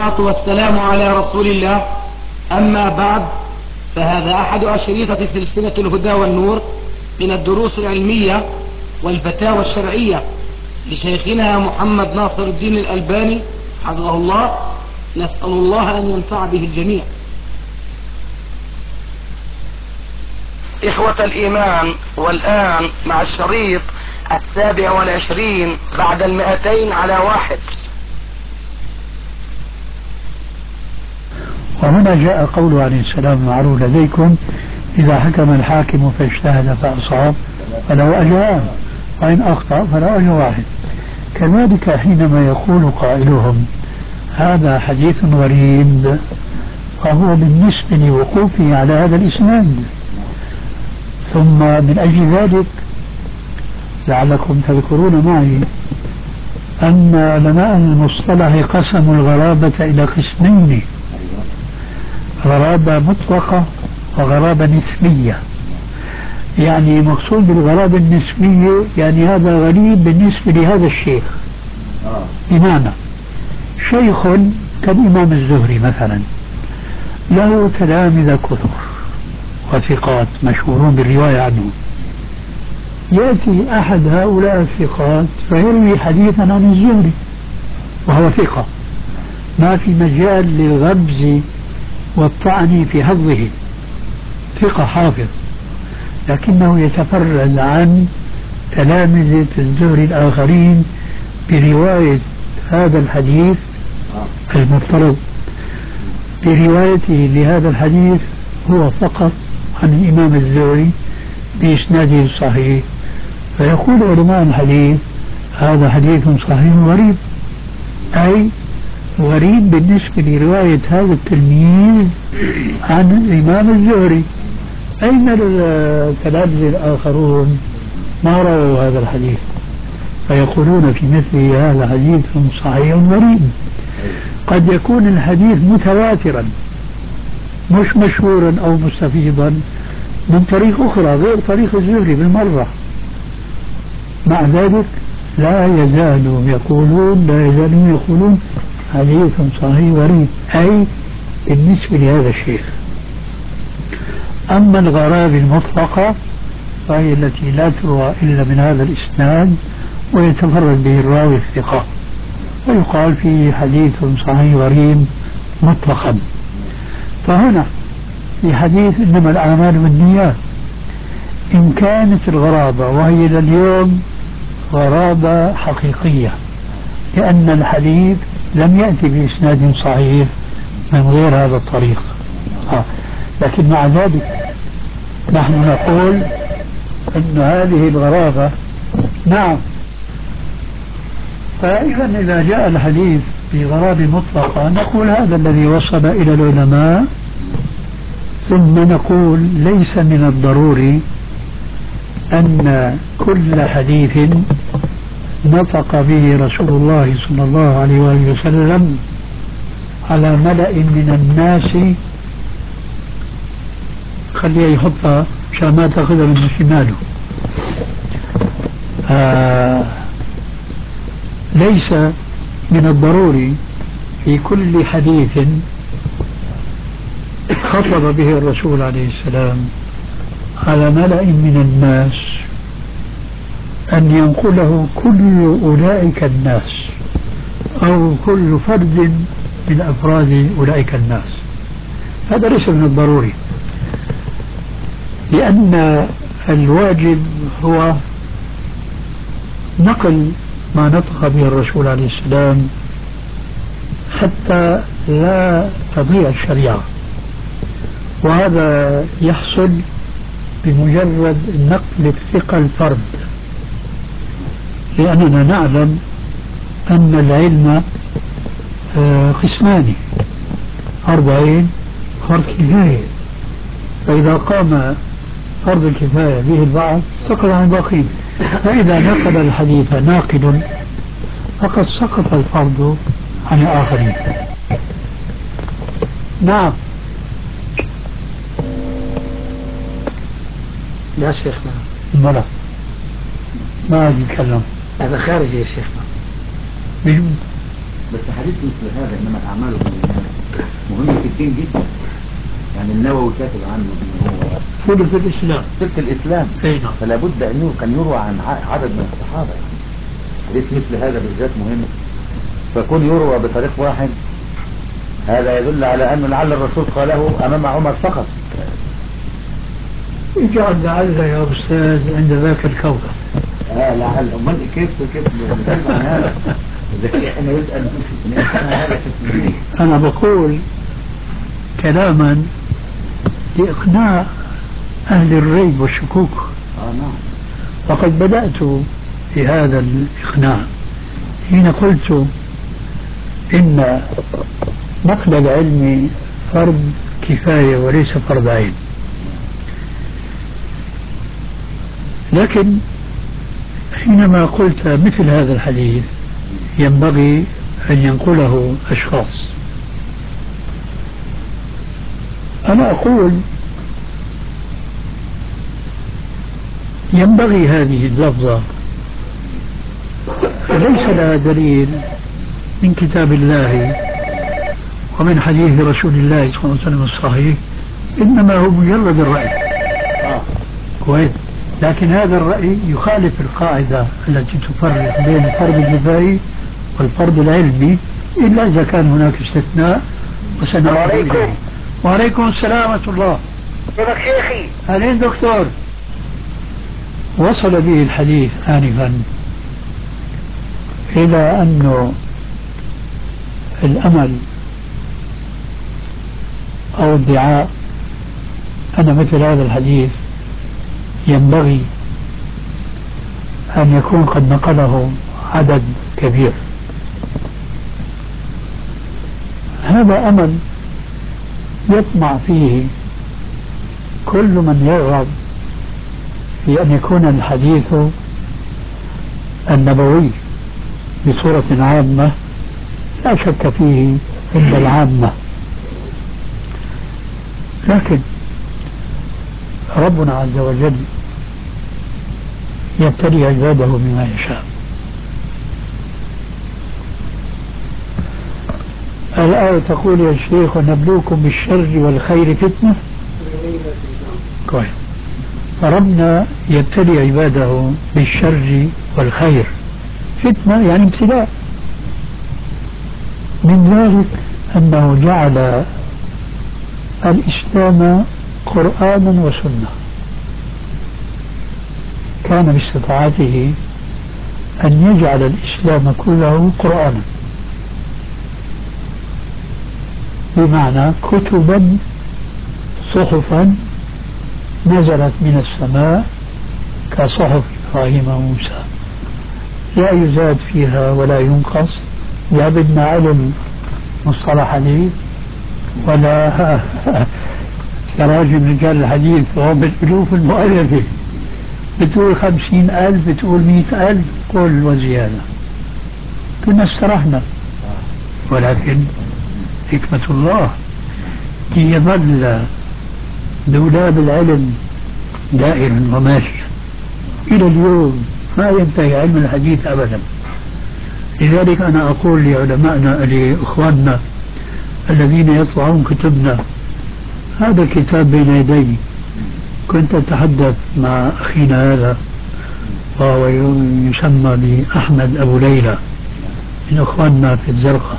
والسلام على رسول الله. أما بعد، فهذا أحد أشريطة سلسلة الهدى والنور من الدروس العلمية والفتاوى الشرعية لشيخنا محمد ناصر الدين الألباني حفظه الله. نسأل الله أن ينفع به الجميع. إخوة الإيمان، والآن مع الشريط 27 بعد 200 على 1. وهنا جاء قوله عليه السلام المعروف لديكم: إذا حكم الحاكم فاجتهد فأصاب فله أجران وإن أخطأ فله أجر واحد. كذلك حينما يقول قائلهم هذا حديث غريب، فهو بالنسبة لوقوفه على هذا الإسناد. ثم من أجل ذلك لعلكم تذكرون معي أن علماء المصطلح قسموا الغرابة إلى قسمين: غرابة مطلقة وغرابة نسبية. يعني مقصود بالغرابة النسبية يعني هذا غريب بالنسبة لهذا الشيخ. بمعنى شيخ كالإمام الزهري مثلا له تلامذة كثر وثقات مشهورون بالرواية عنه، يأتي أحد هؤلاء الثقات فيروي حديثا عن الزهري وهو ثقة، ما في مجال للغبز والطعن في حظه، ثقة حافظ، لكنه يتفرد عن تلامذة الزهري الآخرين برواية هذا الحديث المفترض بروايته لهذا الحديث هو فقط عن الإمام الزهري بإسناده الصحيح. فيقول علماء الحديث هذا حديث صحيح غريب، أي غريب بالنسبة لرواية هذا التلميذ عن الإمام الزهري. أين التلامذة الآخرون ما رووا هذا الحديث؟ فيقولون في مثل هذا حديث صحيح غريب. قد يكون الحديث متواترا مش مشهورا أو مستفيضا من طريق أخرى غير طريق الزهري بالمرة، مع ذلك لا يزالون يقولون حديث صحيح غريب، أي بالنسبة لهذا الشيخ. أما الغرابة المطلقة فهي التي لا تروى إلا من هذا الإسناد ويتفرد به الراوي الثقة، ويقال فيه حديث صحيح غريب مطلقا. فهنا في حديث إنما الأعمال بالنيات، إن كانت الغرابة وهي لليوم غرابة حقيقية لأن الحديث لم يأتي بإسناد صحيح من غير هذا الطريق، لكن مع ذلك نحن نقول أن هذه الغرابة نعم. فإذا إذا جاء الحديث بغرابة مطلقة نقول هذا الذي وصل إلى العلماء، ثم نقول ليس من الضروري أن كل حديث نطق به رسول الله صلى الله عليه وآله وسلم على ملأ من الناس، خليه يحطها عشان ما تأخذها من شماله. ليس من الضروري في كل حديث خطب به الرسول عليه السلام على ملأ من الناس أن ينقله كل أولئك الناس أو كل فرد من أفراد أولئك الناس. هذا ليس من الضروري، لأن الواجب هو نقل ما نطق به الرسول عليه السلام حتى لا تضيع الشريعة، وهذا يحصل بمجرد نقل الثقة الفرد، لأننا نعلم أن العلم قسمان: فرض عين فرض كفاية، فإذا قام فرض الكفاية به البعض سقط عن الباقين، فإذا نقل الحديث ناقل فقد سقط الفرض عن الآخرين. نعم. يا شيخنا مرة ما يتكلم هذا خارجي يا شيخنا. بس حديث مثل هذا انما الاعمال بالنيات مهم في الدين جدا. يعني النووي كاتب عنه ان هو ثلث الإسلام. ثلث الاسلام. أي نعم. فلا بد ان كان يروى عن عدد من الصحابه. يعني حديث مثل هذا بالذات مهم، فكون يروى بطريق واحد هذا يدل على أن لعل الرسول قاله أمام عمر فقط. اجعل لعل يا أستاذ عند ذاك الكون. لعل. أمال كيف نجيب عن هذا؟ إذا كان يسأل هذا في. أنا بقول كلاما لإقناع أهل الريب والشكوك. نعم. وقد بدأت في هذا الإقناع حين قلت إن نقل العلم فرض كفاية وليس فرض عين. لكن حينما قلت مثل هذا الحديث ينبغي أن ينقله أشخاص، أنا أقول ينبغي هذه اللفظة ليس لها دليل من كتاب الله ومن حديث رسول الله صلى الله عليه وسلم الصحيح، إنما هو مجرد الرأي. كويس. لكن هذا الرأي يخالف القاعدة التي تفرق بين الفرض الكفائي والفرض العلمي، إلا إذا كان هناك استثناء وسنعود إليه. وعليكم السلام ورحمة الله. كيفك شيخي؟ أهلين دكتور. وصل به الحديث آنفا إلى أنه الأمل أو ادعاء أن مثل هذا الحديث ينبغي أن يكون قد نقله عدد كبير. هذا أمل يطمع فيه كل من يرغب في أن يكون الحديث النبوي بصورة عامة لا شك فيه عند العامة. لكن ربنا عز وجل يبتلي عباده بما يشاء. الآية تقول يا شيخ ونبلوكم بالشر والخير فتنة. كويس. فربنا يبتلي عباده بالشر والخير فتنة، يعني ابتلاء. من ذلك أنه جعل الإسلام قرآنا وسنة. كان باستطاعته أن يجعل الإسلام كله قرآنا، بمعنى كتبا صحفا نزلت من السماء كصحف إبراهيم وموسى، لا يزاد فيها ولا ينقص، لا بدنا علم مصطلح حديث ولا تراجم رجال الحديث وهم بالألوف المؤلفة، بتقول 50,000 بتقول 100,000 قول وزيادة، كنا استرحنا. ولكن حكمة الله يظل دولاب العلم دائما وماشيا إلى اليوم، ما ينتهي علم الحديث أبدا. لذلك أنا أقول لعلمائنا لإخواننا الذين يطبعون كتبنا، هذا الكتاب بين يدي، كنت أتحدث مع أخينا هذا وهو يسمى بأحمد أبو ليلى من إخواننا في الزرقاء،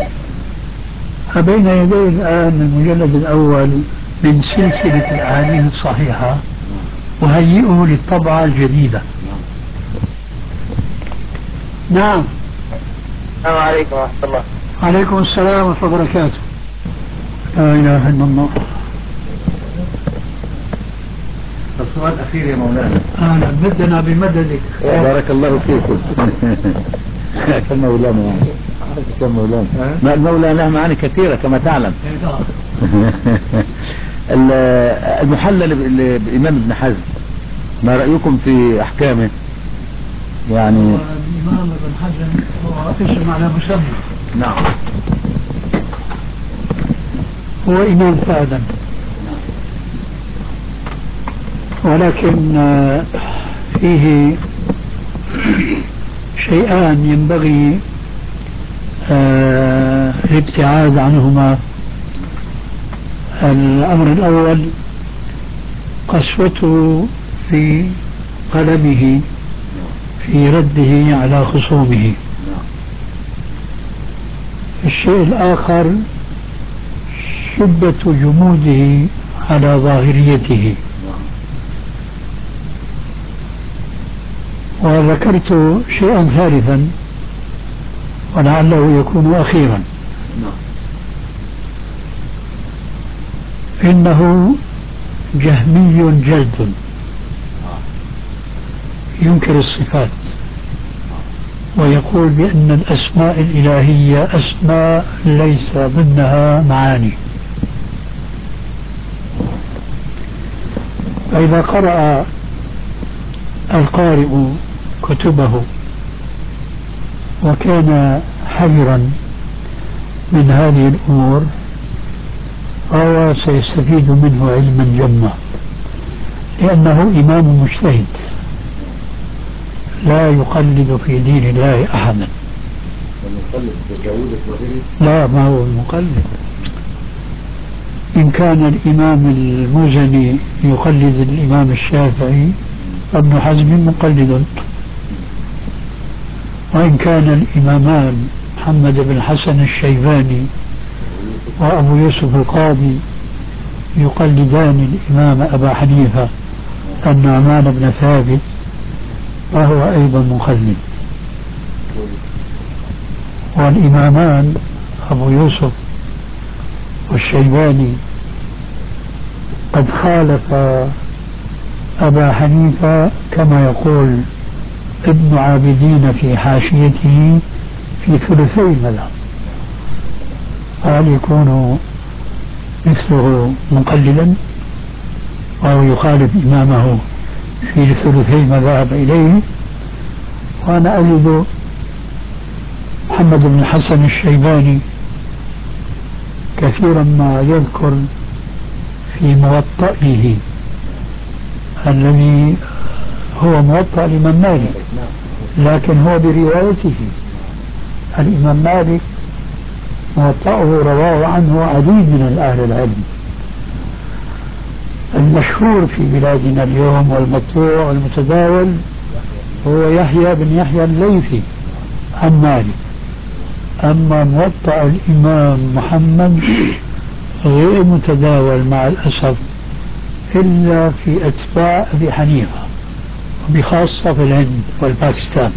فبين يدي الآن المجلد الأول من سلسلة الأحاديث الصحيحة، وهيئه للطبعة الجديدة. نعم. السلام عليكم ورحمة الله. عليكم السلام ورحمة الله وبركاته. لا إله إلا الله. السؤال الأخير يا مولانا. أهلا، بدنا بمددك. بارك الله فيكم. كم مولانا كم مولانا. ما المولى له معاني كثيرة كما تعلم. المحلل بإمام ابن حزم، ما رأيكم في أحكامه؟ يعني الإمام ابن حزم هو اسم على مسمى. نعم. هو إمام فعلا، ولكن فيه شيئان ينبغي الابتعاد عنهما. الأمر الأول قسوته في قلمه في رده على خصومه. الشيء الآخر شدة جموده على ظاهريته. وذكرت شيئا ثالثا ولعله يكون أخيرا، إنه جهمي جلد ينكر الصفات ويقول بأن الأسماء الإلهية أسماء ليس ضمنها معاني. فإذا قرأ القارئ كتبه وكان حذرا من هذه الأمور فهو سيستفيد منه علما جما، لأنه إمام مجتهد لا يقلد في دين الله أحدا. لا، ما هو المقلد. إن كان الإمام المزني يقلد الإمام الشافعي فابن حزم مقلد، وإن كان الإمامان محمد بن الحسن الشيباني وأبو يوسف القاضي يقلدان الإمام أبا حنيفة النعمان بن ثابت فهو أيضا مقلد. والإمامان أبو يوسف والشيباني قد خالف أبا حنيفة كما يقول ابن عابدين في حاشيته في ثلثي المذهب. هل يكون مثله مقلدا أو يخالف إمامه في ثلثي المذهب إليه؟ وأنا أجد محمد بن الحسن الشيباني كثيرا ما يذكر في موطئه الذي هو موطأ الإمام مالك، لكن هو بروايته. الإمام مالك موطأه رواه عنه عديد من أهل العلم. المشهور في بلادنا اليوم والمطبوع والمتداول هو يحيى بن يحيى الليثي عن مالك. أما موطأ الإمام محمد غير متداول مع الأسف إلا في أتباع أبي حنيفة، وبخاصة في الهند والباكستان،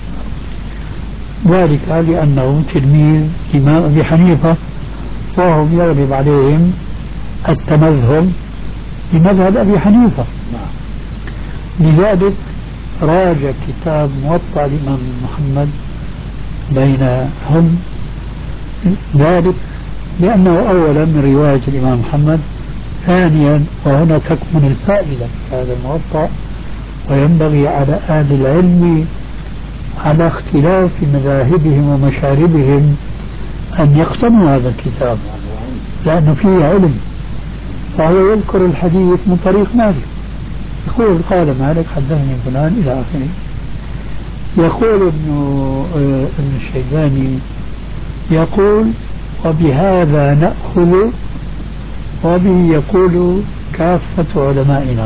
ذلك لأنه تلميذ إمام أبي حنيفة وهم يغلب عليهم التمذهب بمذهب أبي حنيفة. لذلك راجع كتاب موطأ الإمام محمد بينهم، ذلك لأنه أولا من رواية الإمام محمد، ثانيا وهنا تكمن الفائدة في هذا الموطأ، وينبغي على أهل العلم على اختلاف مذاهبهم ومشاربهم أن يقتنوا هذا الكتاب لأنه فيه علم. فهو يذكر الحديث من طريق مالك، يقول قال مالك حدثني فلان إلى آخره. يقول ابن الشيباني يقول وبهذا نأخذ وبه يقول كافة علمائنا.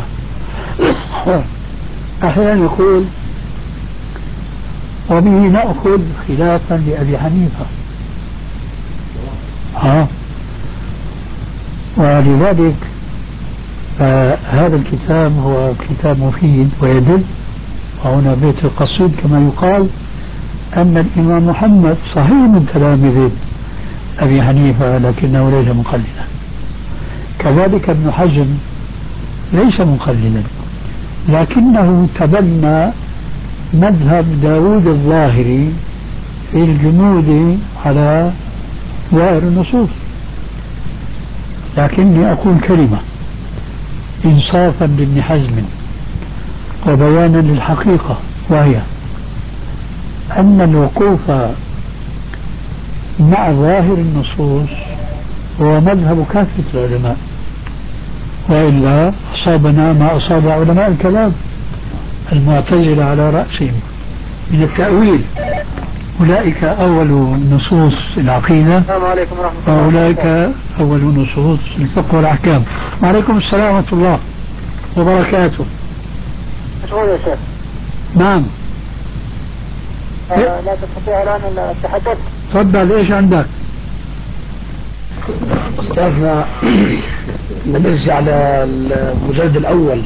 أحيانا يقول وبه نأخذ خلافا لأبي حنيفة. ولذلك هذا الكتاب هو كتاب مفيد ويدل، وهنا بيت القصيد كما يقال أن الإمام محمد صحيح من تلاميذ أبي حنيفة لكنه ليس مقلدا. كذلك ابن حزم ليس مقلدا لكنه تبنى مذهب داود الظاهري في الجمود على ظاهر النصوص. لكني أقول كلمة إنصافا لابن حزم وبيانا للحقيقة، وهي أن الوقوف مع ظاهر النصوص هو مذهب كافة العلماء، وإلا أصابنا ما أصاب علماء الكلام المعتزلة على رأسهم من التأويل أولئك أول نصوص العقيدة السلام عليكم ورحمة الله وأولئك أول نصوص الفقه والأحكام. وعليكم السلام ورحمة الله وبركاته. مشغول يا شيخ. نعم. لا تستطيع الآن التحدث؟ تفضل، إيش عندك؟ أستاذنا نرجع على المجلد الأول.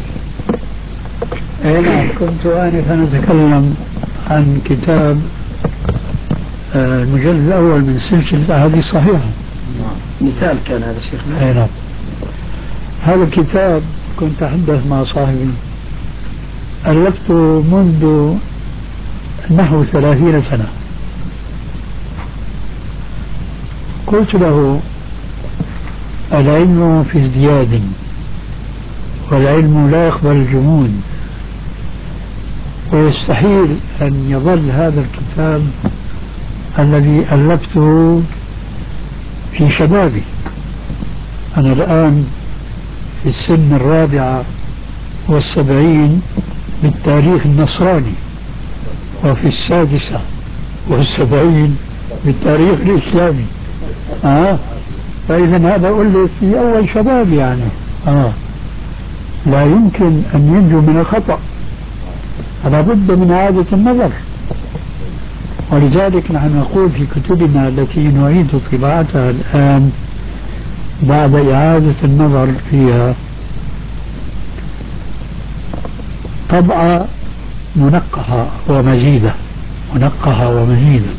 نعم، كنت آنفا أتكلم عن كتاب المجلد الأول من سلسلة أحاديث صحيحة. مثال كان هذا شيخنا. نعم. هذا الكتاب كنت أتحدث مع صاحبي، ألفته منذ نحو 30 سنة. قلت له: العلم في ازدياد، والعلم لا يقبل الجمود، ويستحيل أن يظل هذا الكتاب الذي ألفته في شبابي. أنا الآن في السن 74 بالتاريخ النصراني، وفي 76 بالتاريخ الإسلامي. فإذا هذا أقول لك في أول شباب يعني. لا يمكن أن ينجو من الخطأ، فلا بد من إعادة النظر. ولذلك نحن نقول في كتبنا التي نعيد طباعتها الآن بعد إعادة النظر فيها طبعة منقحة ومزيدة، منقحة ومزيدة.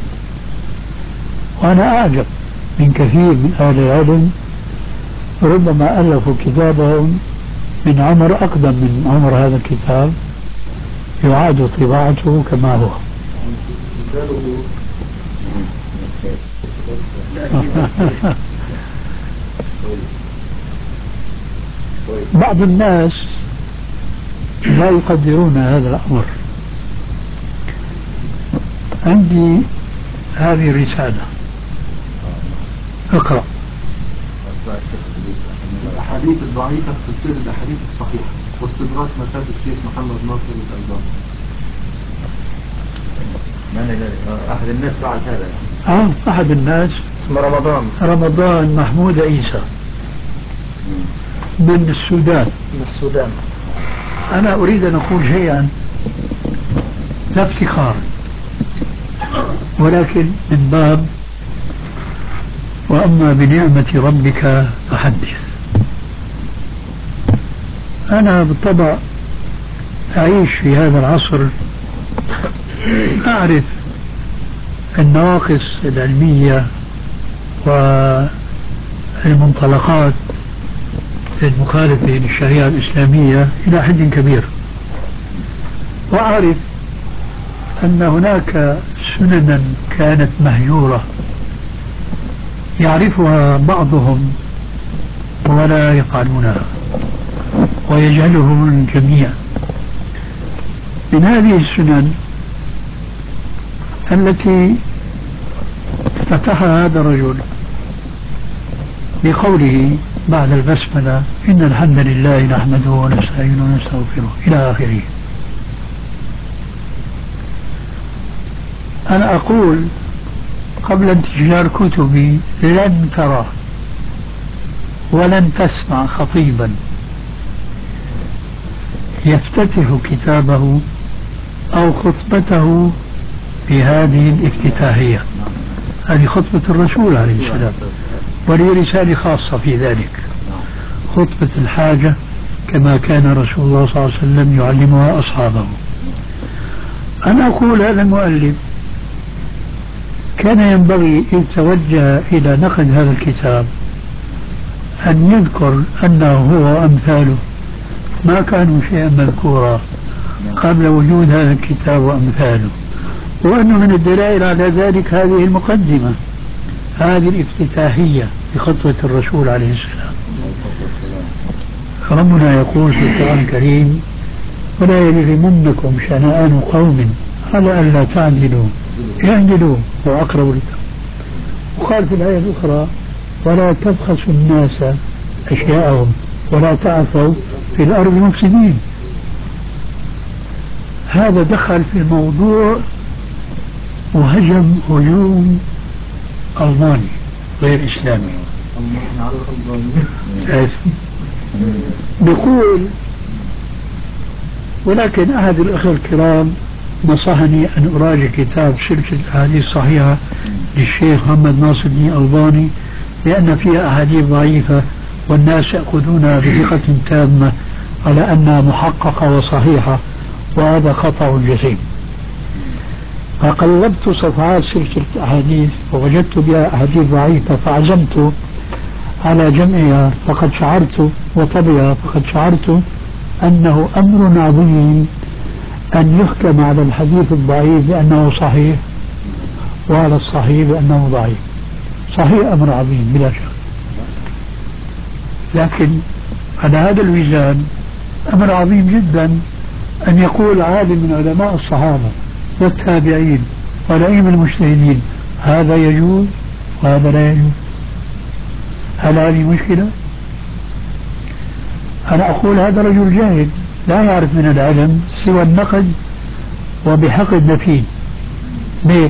وأنا أعجب من كثير من أهل العلم ربما ألفوا كتابهم من عمر أقدم من عمر هذا الكتاب، يعاد طباعته كما هو. بعض الناس لا يقدرون هذا الأمر. عندي هذه الرسالة، اقرأ. الأحاديث الضعيفة في سلسلة الأحاديث الصحيحة واستدراك مكتبة الشيخ محمد ناصر الألباني. أحد الناس فعل هذا يعني. أحد الناس اسمه رمضان محمود عيسى من السودان. أنا أريد أن أقول شيئا لا افتخار، ولكن من باب وأما بنعمة ربك فحدث. أنا بالطبع أعيش في هذا العصر، أعرف النواقص العلمية والمنطلقات المخالفة للشريعة الإسلامية إلى حد كبير، وأعرف أن هناك سننا كانت مهجورة يعرفها بعضهم ولا يفعلونها ويجهله الجميع. من هذه السنن التي افتتحها هذا الرجل بقوله بعد البسملة: إن الحمد لله نحمده ونستعينه ونستغفره إلى آخره. أنا أقول قبل انتشار كتبي: لن ترى ولن تسمع خطيبا يفتتح كتابه أو خطبته بهذه الافتتاحية. هذه خطبة الرسول عليه السلام، ولي رسالة خاصة في ذلك، خطبة الحاجة كما كان رسول الله صلى الله عليه وسلم يعلمها أصحابه. أنا أقول هذا المؤلف كان ينبغي إذ توجه إلى نقد هذا الكتاب أن يذكر أنه هو وأمثاله ما كانوا شيئا مذكورا قبل وجود هذا الكتاب وأمثاله، وأنه من الدلائل على ذلك هذه المقدمة، هذه الافتتاحية بخطوة الرسول عليه السلام. ربنا يقول في القرآن الكريم: ولا يجرمنكم شنآن قوم على ألا تعدلوا اعدلوا هو أقرب للتقوى. وقال في الآية الأخرى: ولا تبخسوا الناس أشياءهم ولا تعثوا في الأرض مفسدين. هذا دخل في الموضوع وهجم هجوم ألماني غير إسلامي. بيقول ولكن أحد الأخوة الكرام نصحني أن أراجع كتاب سلسلة أحاديث صحيحة للشيخ محمد ناصر الدين الألباني لأن فيها أحاديث ضعيفة والناس يأخذونها بثقة تامة على أنها محققة وصحيحة، وهذا خطأ جسيم. فقلبت صفحات سلسلة الأحاديث ووجدت بها أحاديث ضعيفة فعزمت على جمعها، فقد شعرت وطبعها فقد شعرت أنه أمر عظيم أن يحكم على الحديث الضعيف بأنه صحيح وعلى الصحيح بأنه ضعيف. صحيح أمر عظيم بلا شك، لكن على هذا الوزان أمر عظيم جدا أن يقول عالم من علماء الصحابة والتابعين والأئمة المجتهدين هذا يجوز وهذا لا يجوز. هل هذه مشكلة؟ أنا أقول هذا رجل جاهل لا يعرف من العلم سوى النقد وبحقد نفيذ. ليه؟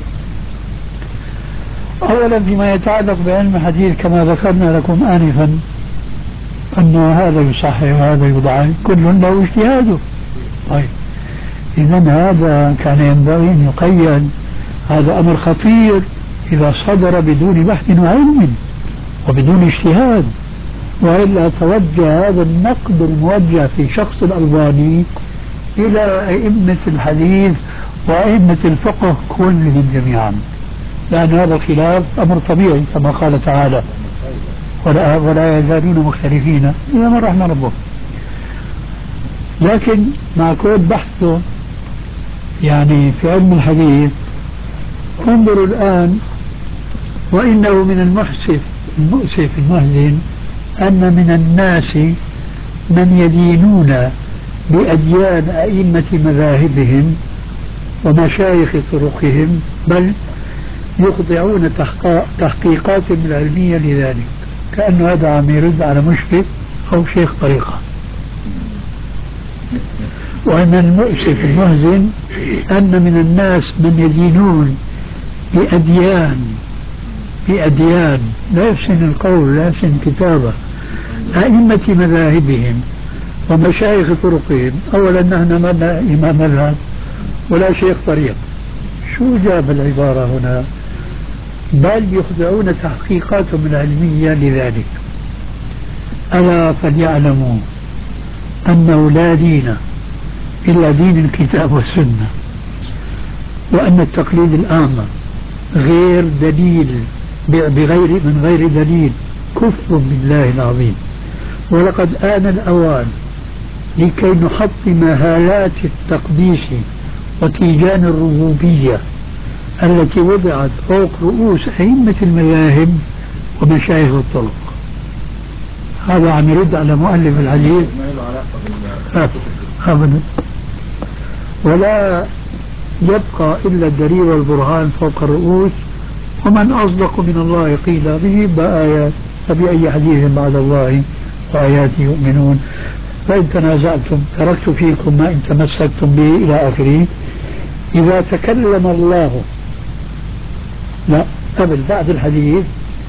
أولا فيما يتعلق بعلم الحديث كما ذكرنا لكم آنفا أنه هذا يصحح وهذا يضعف، كل له اجتهاده. طيب إذا هذا كان ينبغي أن يقيد. هذا أمر خطير إذا صدر بدون بحث وعلم وبدون اجتهاد، وإلا توجه هذا النقد الموجه في شخص الألباني إلى أئمة الحديث وأئمة الفقه كلهم جميعا، لأن هذا الخلاف أمر طبيعي كما قال تعالى ولا يزالون مختلفين إلا من رحم ربه. لكن مع كل بحثه يعني في علم الحديث انظروا الآن، وإنه من المؤسف المحزن أن من الناس من يدينون بأديان أئمة مذاهبهم ومشايخ طرقهم، بل يخضعون تحقيقاتهم العلمية لذلك، كأن هذا عم يرد على مشكل أو شيخ طريقة. وأن المؤسف المحزن أن من الناس من يدينون بأديان لا يحسن القول لا يحسن الكتابة أئمة مذاهبهم ومشايخ طرقهم. أولا نحن ما لنا إمام مذهب ولا شيخ طريق، شو جاب العبارة هنا؟ بل يخضعون تحقيقاتهم العلمية لذلك. ألا فليعلموا أنه لا دين إلا دين الكتاب والسنة، وأن التقليد الأعمى غير دليل من غير دليل كفر بالله العظيم. ولقد آن الأوان لكي نحطم هالات التقديس وتيجان الربوبية التي وضعت فوق رؤوس أئمة المذاهب ومشايخ الطرق. هذا عم يرد على مؤلف الحديث أبدا، ولا يبقى إلا الدليل والبرهان فوق الرؤوس. ومن أصدق من الله قيل به بآيات، فبأي حديث بعد الله وآياته يؤمنون. فإن تنازعتم تركت فيكم ما إن تمسكتم به إلى آخره. إذا تكلم الله لا قبل بعد الحديث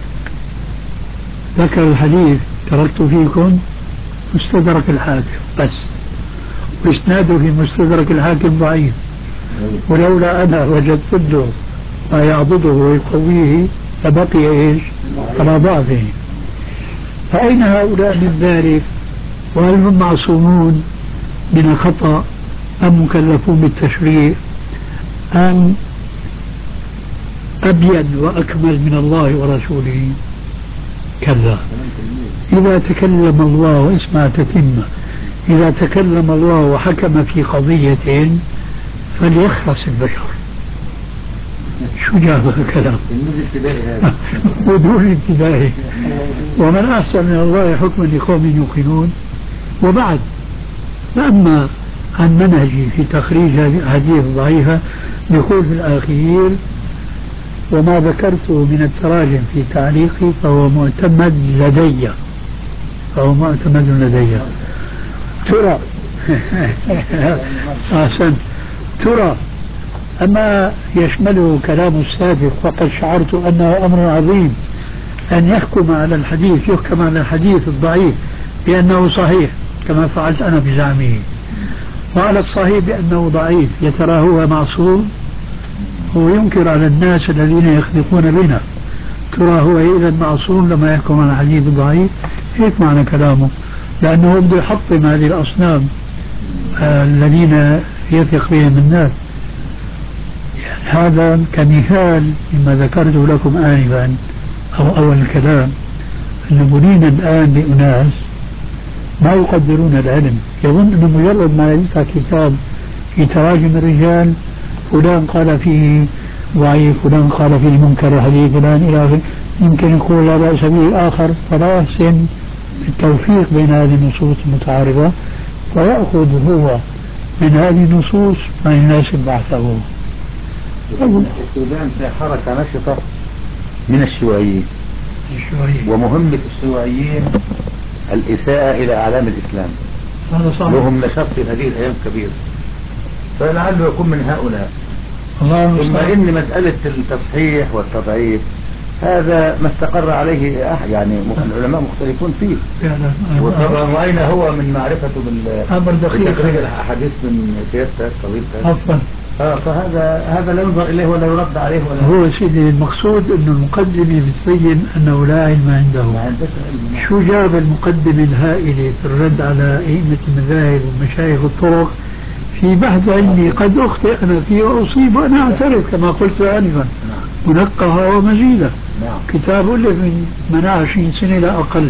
ذكر الحديث تركت فيكم مستدرك الحاكم بس، وإسناده في مستدرك الحاكم ضعيف، ولولا أنا وجدت له ما يعضده ويقويه فبقي إيش على ضعفه. فأين هؤلاء من ذلك؟ وهل هم معصومون من الخطأ أم مكلفون بالتشريع أم أبين وأكمل من الله ورسوله؟ كلا. إذا تكلم الله واسمع تتمة، إذا تكلم الله وحكم في قضية فليخلص البشر. شو جاب الكلام؟ بدون ابتدائي. ومن أحسن من الله حكما لقوم يوقنون. وبعد فأما عن منهجي في تخريج هذه الأحاديث الضعيفة يقول في الأخير وما ذكرته من التراجم في تعليقي فهو معتمد لدي ترى أحسن، ترى أما يشمله كلام السابق وقد شعرت أنه أمر عظيم أن يحكم على الحديث، يحكم على الحديث الضعيف بأنه صحيح كما فعلت أنا بزعمه، وعلى الصحيح بأنه ضعيف، يا ترى هو معصوم؟ هو ينكر على الناس الذين يخلقون بنا، ترى هو إذا معصوم لما يحكم على الحديث الضعيف؟ هيك معنى كلامه، لأنه بده يحطم هذه الأصنام الذين يثق بهم الناس. يعني هذا كمثال مما ذكرته لكم آنفا أو أول الكلام، أن بنينا الآن لأناس ما يقدرون العلم، يظن أنه مجرد ما يلقى كتاب في تراجم الرجال فلان قال فيه ضعيف، فلان قال فيه منكر حديث، فلان إلى آخره، يمكن يقول لا بأس به الآخر، فلا يحسن التوفيق بين هذه النصوص المتعارضة، فيأخذ هو من هذه النصوص ما يناسب بحثه. السودان في حركة نشطة من الشيوعيين، ومهمة الشيوعيين الإساءة إلى أعلام الإسلام، هذا صحيح، لهم نشاط في هذه الأيام كبير، فلعله يكون من هؤلاء. ثم إن مسألة التصحيح والتضعيف هذا ما استقر عليه يعني العلماء مختلفون فيه، وطبعا وأين هو من معرفته بتخريج الأحاديث من سيادتك طويلتك. فهذا لا ينظر إليه ولا يرد عليه ولا هو سيدي المقصود أنه المقدمة بتبين أنه لا علم عنده. شو جاب المقدمة الهائلة في الرد على أئمة المذاهب ومشايخ الطرق في بحث علمي قد أخطئ أنا فيه وأصيب وأنا أعترف كما قلت آنفا، منقها ومزيدا، كتاب ألف من 20 سنة لا أقل.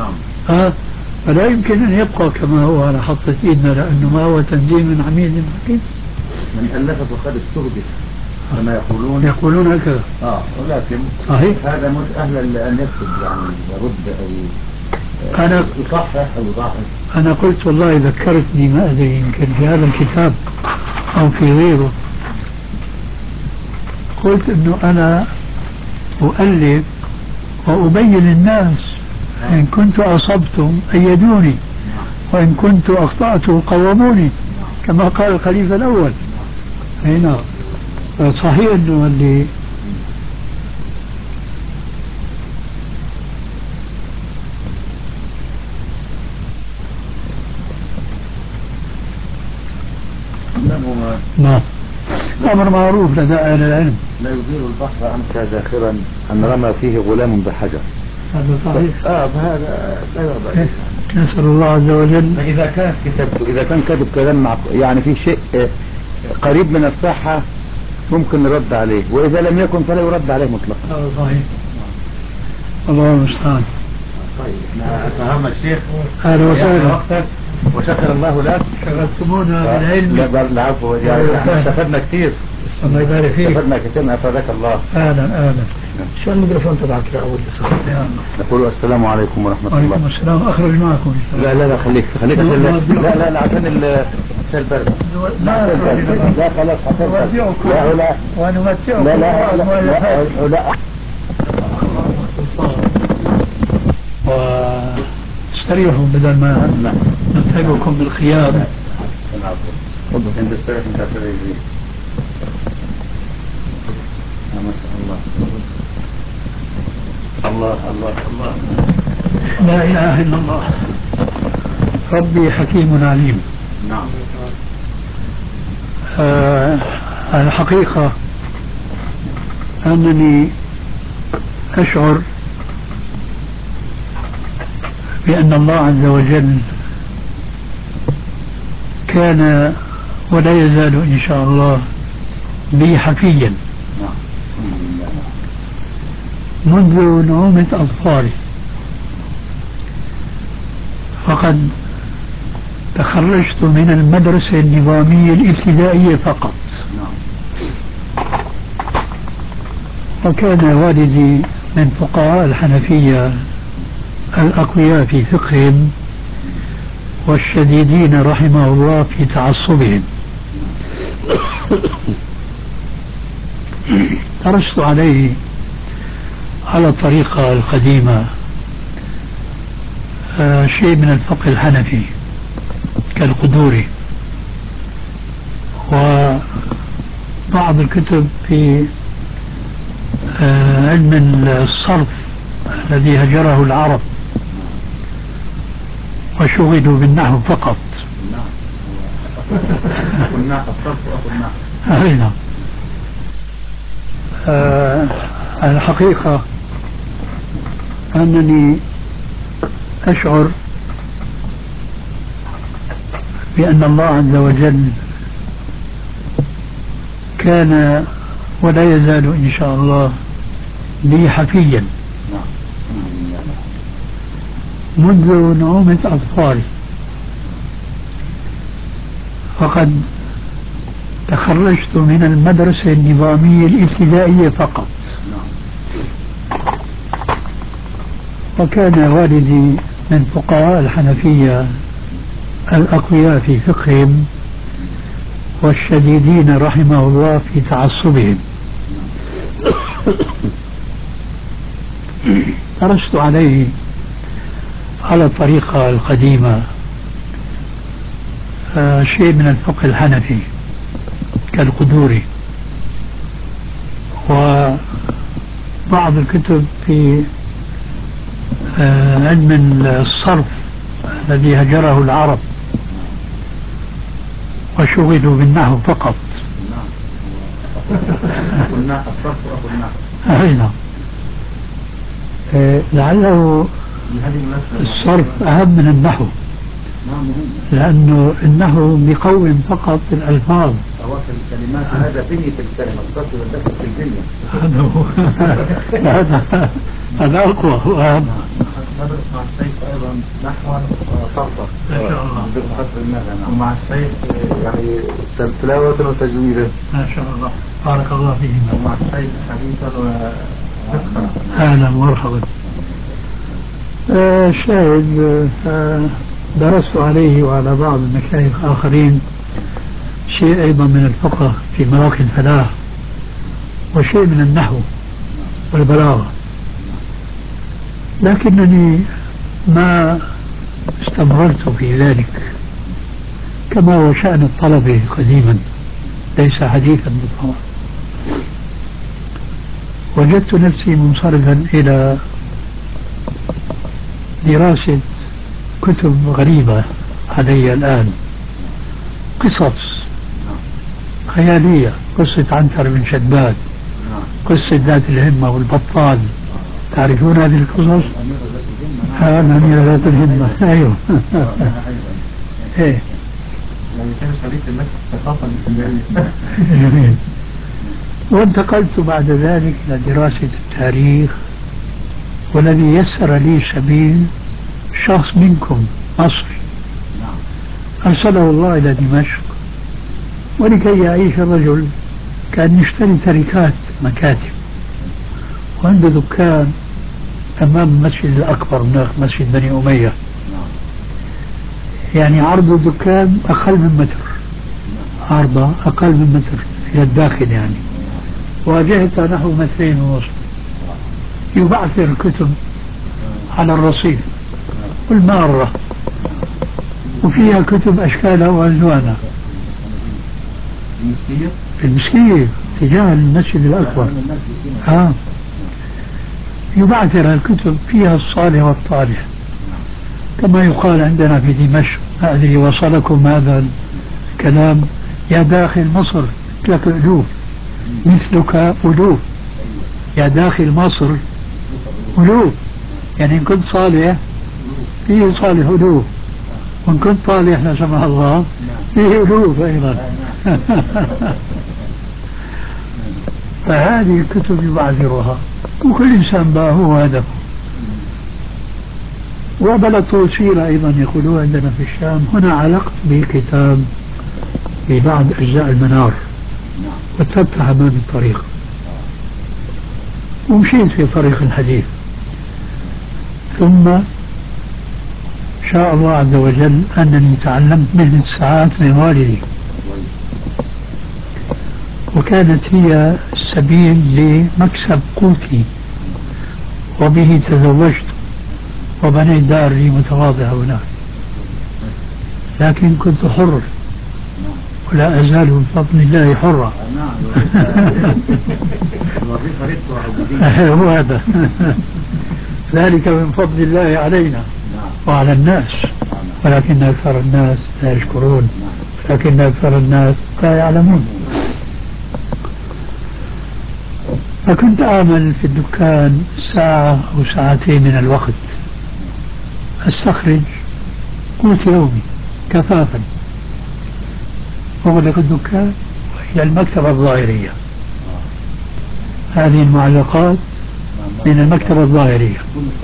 فلا يمكن أن يبقى كما هو على حطة إيدنا، لأنه ما هو تنزيل من حميد حكيم. من ألف فقد استهدف كما يقولون هكذا. ولكن صحيح، هذا مش أهلا لأن يكتب يعني يرد أو يصحح أو يضاعف. أنا قلت والله ذكرتني ما أدري يمكن في هذا الكتاب أو في غيره، قلت أنه أنا أؤلف وأبين الناس، إن كنت أصبتم أيدوني وإن كنت أخطأت قوموني كما قال الخليفة الأول. هنا صحيح أنه اللي نعم أمر معروف لدى أهل العلم. لا يدير البحر أمسى ذاخرا أن رمى فيه غلام بحجر. هذا صحيح. فهذا لا يرضى. نسأل الله عز وجل. إذا كانت كتابته إذا كان كاتب كلام يعني في شيء قريب من الصحة ممكن نرد عليه، وإذا لم يكن فلا يرد عليه مطلقا. هذا صحيح. الله المستعان. طيب احنا فهمنا الشيخ. أهلا وسهلا. وشكر الله لك. شغلتمونا بالعلم. لا العفو، يعني استفدنا كثير. الله يبارك فيك. استفدنا كثير، أفادك الله. أهلا. إن شاء الله الميكروفون تبعك يا أول نقول السلام عليكم ورحمة الله. وعليكم السلام. أخرج معكم. لا خليك لا عشان البرد. لا خلاص نودعكم. لا ونمتعكم. لا واستريحوا بدل ما نتعبكم بالخيام. عند السيف انت تريد. ما شاء الله. الله لا إله إلا الله. ربي حكيم عليم. نعم. الحقيقة أنني أشعر بأن الله عز وجل كان ولا يزال إن شاء الله بي حفيا منذ نعومة أطفالي، فقد تخرجت من المدرسة النظامية الابتدائية فقط، وكان والدي من فقهاء الحنفية الأقوياء في فقههم والشديدين رحمه الله في تعصبهم. درست عليه على الطريقة القديمة شيء من الفقه الحنفي كالقدوري، بعض الكتب في علم الصرف الذي هجره العرب وشغلوا بالنحو فقط. الصرف أخو النحو. نعم. الحقيقة أنني أشعر بأن الله عز وجل كان ولا يزال إن شاء الله لي حفيا منذ نعومة أطفالي، فقد تخرجت من المدرسة النظامية الابتدائية فقط، وكان والدي من فقهاء الحنفية الأقوياء في فقههم والشديدين رحمه الله في تعصبهم. درست عليه على الطريقة القديمة شيء من الفقه الحنفي كالقدوري، وبعض الكتب في علم الصرف الذي هجره العرب وشغلوا بالنحو فقط. الصرف أخو النحو. نعم. لعله الصرف أهم من النحو، لأنه النحو بيقوم فقط الألفاظ. أواخر الكلمات هذا بنية الكلمة، الصرف يدخل في البنية. هذا أقوى وأهم. ندرس مع الشيخ أيضا نحوا وصرفا ما شاء الله. ومع الشيخ يعني تلاوة وتجويدا. ما شاء الله، بارك الله فيهما. ومع الشيخ حديثا وفقها. أهلا ومرحبا. شاهد درست عليه وعلى بعض المشايخ آخرين شيء أيضا من الفقه في مراكز الفلاح، وشيء من النحو والبلاغة، لكنني ما استمررت في ذلك كما هو شأن الطلبة قديما، ليس حديثا بالطبع. وجدت نفسي منصرفا إلى دراسة كتب غريبة علي الآن، قصص خيالية، قصة عنتر بن شداد، قصة ذات الهمة والبطال، تعرفون هذه القصص؟ الأميرة ذات الهمة. أيوه. إيه. يعني كان شريك الناس الثقافة الإسلامية. جميل. وانتقلت بعد ذلك إلى دراسة التاريخ، والذي يسر لي سبيل شخص منكم مصري أرسله الله إلى دمشق، ولكي يعيش الرجل كان يشتري تركات مكاتب، وعنده دكان أمام المسجد الأكبر هناك، مسجد بني أمية، يعني عرض الدكان أقل من متر، عرضه أقل من متر إلى الداخل يعني، واجهته نحو 2.5 متر. يبعثر الكتب على الرصيف والمارة، وفيها كتب أشكالها وألوانها في المسكية تجاه المسجد الأكبر. يبعثر الكتب فيها الصالح والطالح، كما يقال عندنا في دمشق، ما أدري وصلكم هذا الكلام، يا داخل مصر لك ألوف مثلك ألوف، يا داخل مصر ألوف، يعني إن كنت صالح فيه صالح ألوف، وإن كنت طالح لا سمح الله فيه ألوف أيضا. فهذه الكتب يبعثرها، وكل إنسان بقى هو هدفه. وبلغ سيرة أيضا يقولون عندنا في الشام، هنا علقت بكتاب في بعض أجزاء المنار واتبعت أمام الطريق ومشيت في طريق الحديث، ثم شاء الله عز وجل أنني تعلمت مهنة الساعات من والدي، وكانت هي السبيل لمكسب قوتي، وبه تزوجت وبنيت دار لي متواضعة هناك، لكن كنت حر ولا أزال بفضل الله حرا. نعم. الوظيفة رزق وعبودية. هو هذا. ذلك من فضل الله علينا وعلى الناس، ولكن أكثر الناس لا يشكرون، ولكن أكثر الناس لا يعلمون. فكنت أعمل في الدكان ساعة أو ساعتين من الوقت، أستخرج قوت يومي كفافا، أغلق الدكان وإلى المكتبة الظاهرية. هذه المعلقات من المكتبة الظاهرية،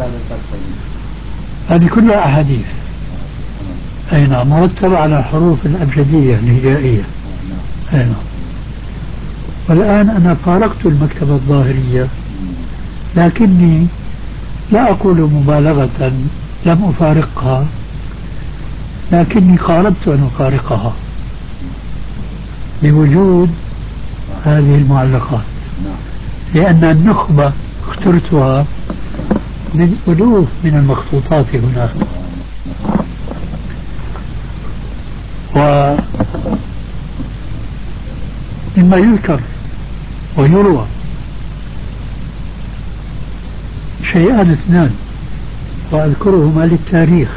هذه كلها أحاديث، أي نعم، مرتبة على حروف الأبجدية الهجائية. أي نعم. والآن أنا فارقت المكتبة الظاهرية، لكني لا أقول مبالغة لم أفارقها، لكني قاربت أن أفارقها بوجود هذه المعلقات، لأن النخبة اخترتها من ألوف من المخطوطات هناك. ومما يذكر ويروى شيئان اثنان وأذكرهما للتاريخ.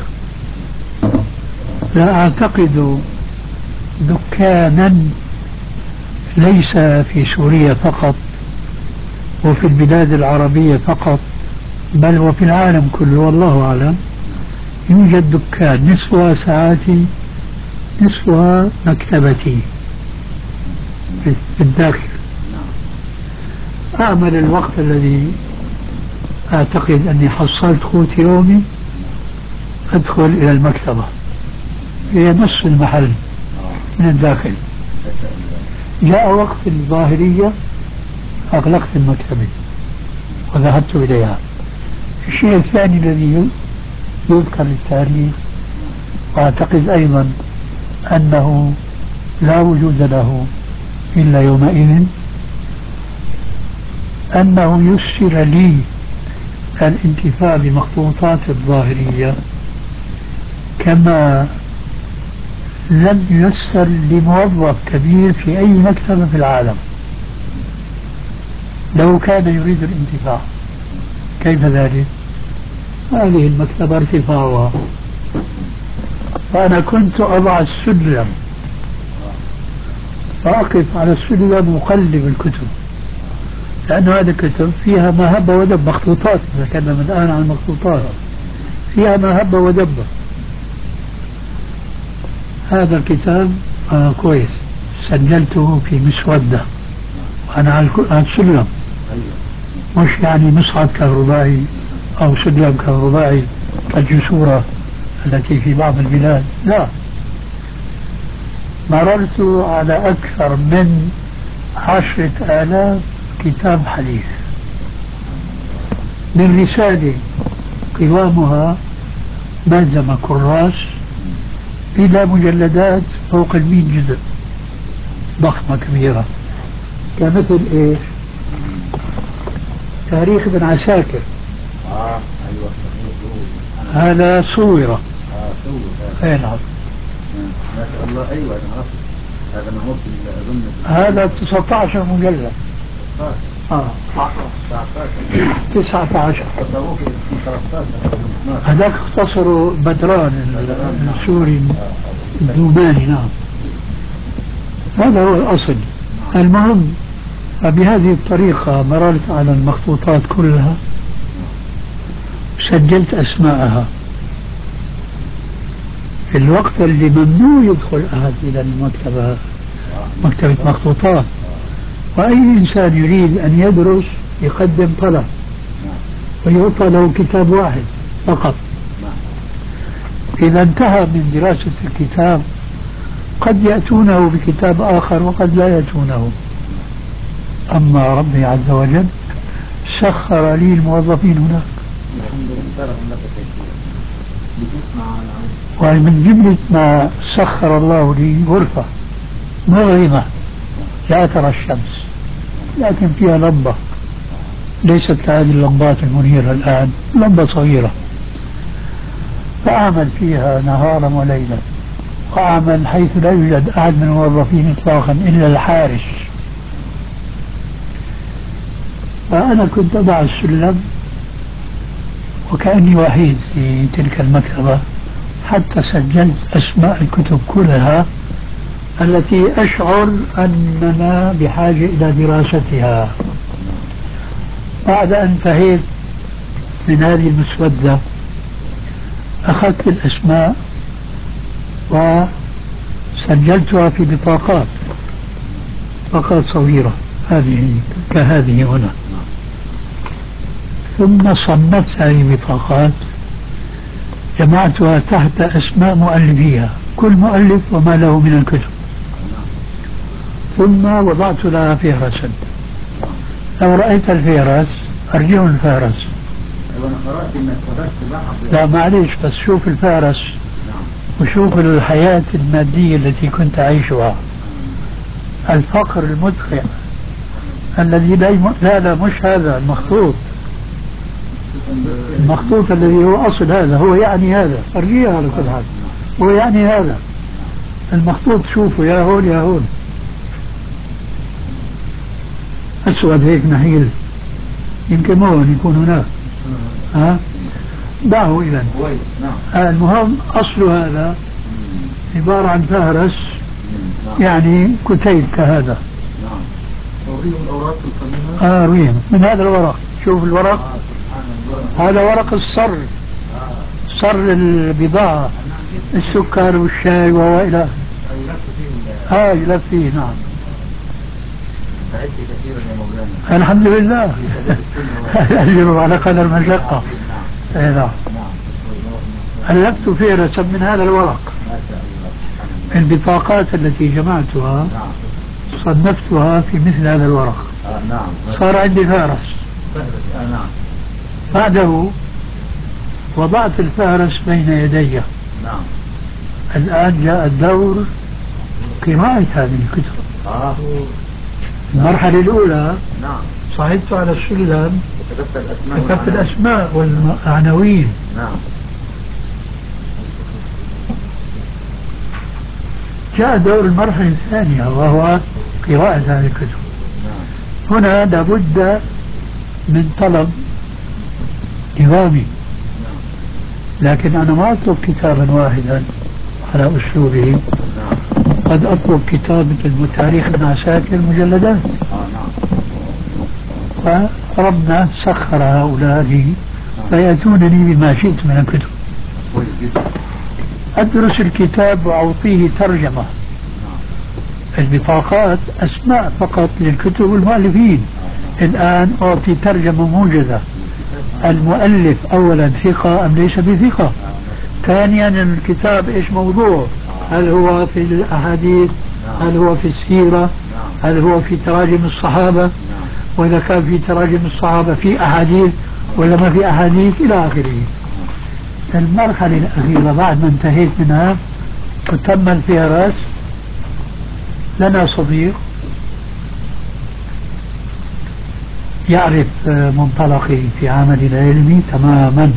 لا أعتقد دكانا ليس في سوريا فقط وفي البلاد العربية فقط، بل وفي العالم كله والله أعلم، يوجد دكان نصفها ساعاتي نصفها مكتبتي في الداخل. أعمل الوقت الذي أعتقد أني حصلت قوت يومي، أدخل إلى المكتبة، هي نصف المحل من الداخل. جاء وقت الظاهرية أغلقت المكتبة وذهبت إليها. الشيء الثاني الذي يذكر للتاريخ، وأعتقد أيضا أنه لا وجود له إلا يومئذ، أنه يسر لي الانتفاع بمخطوطات الظاهرية كما لم ييسر لموظف كبير في أي مكتبة في العالم لو كان يريد الانتفاع. كيف ذلك؟ هذه المكتبة ارتفاعها، فأنا كنت أضع السلم وأقف على السلم وأقلب الكتب، لأن هذه الكتب فيها ما هب ودب، مخطوطات، نتكلم الآن عن المخطوطات، فيها ما هب ودب. هذا الكتاب كويس، سجلته في مسودة وأنا على السلم، مش يعني مصعد كهربائي أو سلم كهربائي كالجسورة التي في بعض البلاد، لا. مررت على أكثر من 10,000 كتاب حديث، من رسالة قوامها ملزمة كراس إلى مجلدات فوق 100 جزء ضخمة كبيرة، كمثل إيش؟ تاريخ ابن عساكر. أيوة. هذا صورة. أي نعم. ما شاء الله. أيوة أنا عرفت. هذا معروف أظن. هذا 19 مجلد. 19 هذاك اختصروا بدران السوري الدوماني. نعم، هذا هو الأصل. المهم، فبهذه الطريقة مررت على المخطوطات كلها، سجلت أسماءها في الوقت اللي ممنوع يدخل أحد إلى المكتبة، مكتبة مخطوطات، وأي إنسان يريد أن يدرس يقدم طلب ويعطى له كتاب واحد فقط. إذا انتهى من دراسة الكتاب قد يأتونه بكتاب آخر وقد لا يأتونه. أما ربي عز وجل سخر لي الموظفين هناك، ومن جملة ما سخر الله لي غرفة مظلمة لا ترى الشمس، لكن فيها لمبة ليست كهذه اللمبات المنيرة الآن، لمبة صغيرة، فأعمل فيها نهارا وليلا وأعمل حيث لا يوجد أحد من الموظفين إطلاقا إلا الحارس. فأنا كنت أضع السلم وكأني وحيد في تلك المكتبة، حتى سجلت أسماء الكتب كلها التي أشعر أننا بحاجة إلى دراستها. بعد أن انتهيت من هذه المسودة أخذت الأسماء وسجلتها في بطاقات صغيرة هذه كهذه هنا، ثم صنفت هذه البطاقات، جمعتها تحت أسماء مؤلفيها، كل مؤلف وما له من الكتب، ثم وضعت لها فهرسا. لو رأيت الفهرس أرجع الفهرس. أنا قرأت إنك درست بعض. لا معليش، بس شوف الفهرس وشوف الحياة المادية التي كنت أعيشها، الفقر المدقع الذي لا مش هذا المخطوط الذي هو أصل هذا، هو يعني هذا أرجيها على كل حال، هو يعني هذا المخطوط. شوفوا يا هون يا هون أسود هيك نحيل، يمكن ما هون يكون هناك. دعه إذن. المهم أصل هذا عبارة عن فهرس، يعني كتيب كهذا. أوريهم من هذا الورق. شوف الورق، هذا ورق الصر، صر البضاعة، السكر والشاي وإلى يلف فيه. نعم كثيرا يا مولانا. الحمد لله. أجر على قدر مشقة. نعم ألفت فهرسا من هذا الورق. البطاقات التي جمعتها صنفتها في مثل هذا الورق. صار عندي فهرس. بعده وضعت الفهرس بين يدي. الآن جاء الدور قراءة هذه الكتب. المرحلة الأولى صعدت على السلم، كتبت الأسماء والعناوين. جاء دور المرحلة الثانية وهو قراءة هذه الكتب. هنا لابد من طلب نظامي، لكن أنا ما أطلب كتابا واحدا على أسلوبه، قد أطلب كتاب مثل تاريخ ابن عساكر مجلدات. فربنا سخر هؤلاء لي فيأتونني بما شئت من الكتب. أدرس الكتاب وأعطيه ترجمة. البطاقات أسماء فقط للكتب والمؤلفين، الآن أعطي ترجمة موجزة. المؤلف أولا ثقة أم ليس بثقة؟ ثانيا الكتاب إيش موضوع؟ هل هو في الأحاديث؟ هل هو في السيرة؟ هل هو في تراجم الصحابة؟ وإذا كان في تراجم الصحابة في أحاديث ولا ما في أحاديث إلى آخره. المرحلة الأخيرة بعد ما انتهيت منها وتم الفهرس، لنا صديق يعرف منطلقي في عملي العلمي تماما.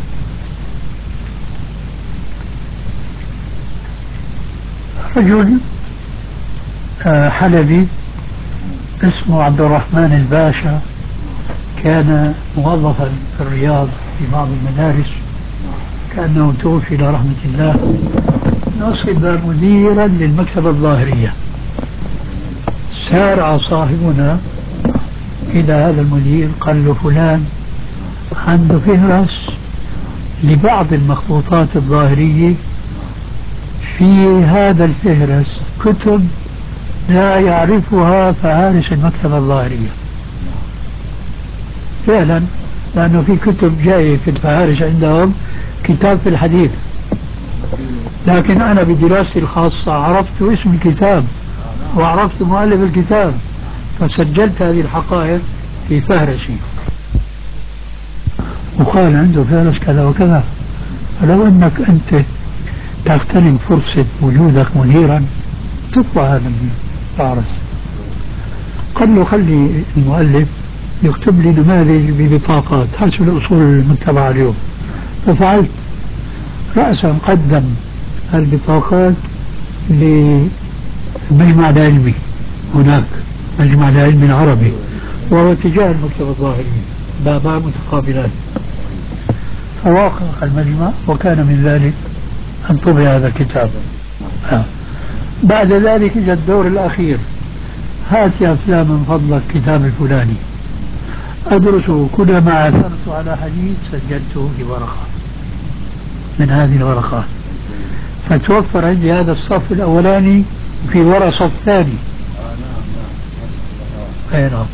رجل حلبي اسمه عبد الرحمن الباشا، كان موظفا في الرياض في بعض المدارس، كأنه توفي إلى رحمة الله. نصب مديرا للمكتبة الظاهرية. سارع صاحبنا إلى هذا المدير قال له فلان عنده فهرس لبعض المخطوطات الظاهرية، في هذا الفهرس كتب لا يعرفها فهارس المكتبة الظاهرية. فعلا، لأنه في كتب جاية في الفهارس عندهم كتاب في الحديث، لكن أنا بدراستي الخاصة عرفت اسم الكتاب وعرفت مؤلف الكتاب، فسجلت هذه الحقائق في فهرسي. وقال عنده فهرس كذا وكذا، فلو أنك أنت تغتنم فرصة وجودك مديرا تطبع هذا الفهرس. قال له خلي المؤلف يكتب لي نماذج ببطاقات حسب الأصول المتبعة اليوم. ففعلت. رأسا قدم البطاقات للمجمع العلمي هناك، مجمع العلمي العربي، وهو اتجاه المكتبة الظاهرية، بابان متقابلان. فوافق المجمع وكان من ذلك أن طبع هذا الكتاب. بعد ذلك جاء الدور الأخير، هات يا فلان من فضلك كتاب الفلاني أدرسه، كلما عثرت على حديث سجلته في ورقة من هذه الورقات، فتوفر عندي هذا الصف الأولاني في ورقة صف ثاني. أي نعم.